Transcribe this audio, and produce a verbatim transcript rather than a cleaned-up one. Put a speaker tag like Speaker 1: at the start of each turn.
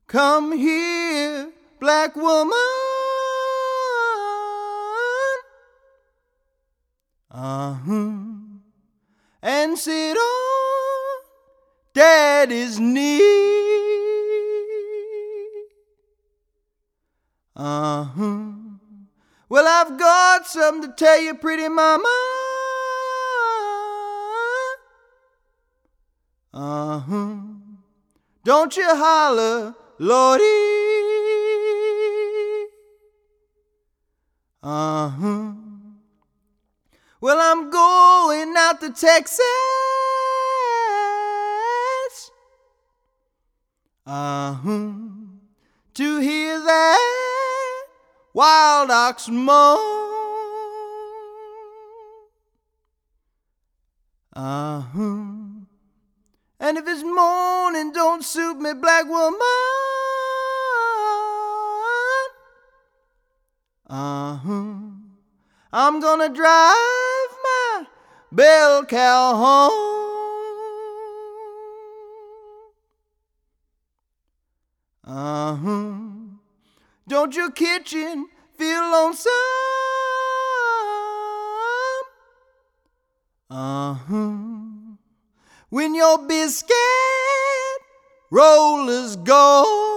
Speaker 1: Come here, black woman. Uh-huh. And sit on daddy's knee. Uh-huh. Well, I've got something to tell you, pretty mama. Uh-huh. Don't you holler, Lordy. Uh-huh. Well, I'm going out to Texas. Uh-huh. To hear that wild ox moan. Uh-huh. And if his moaning don't suit me, black woman, uh-huh, I'm gonna drive my bell cow home. Uh-huh. Don't your kitchen feel lonesome? Uh-huh. When your biscuit rollers go.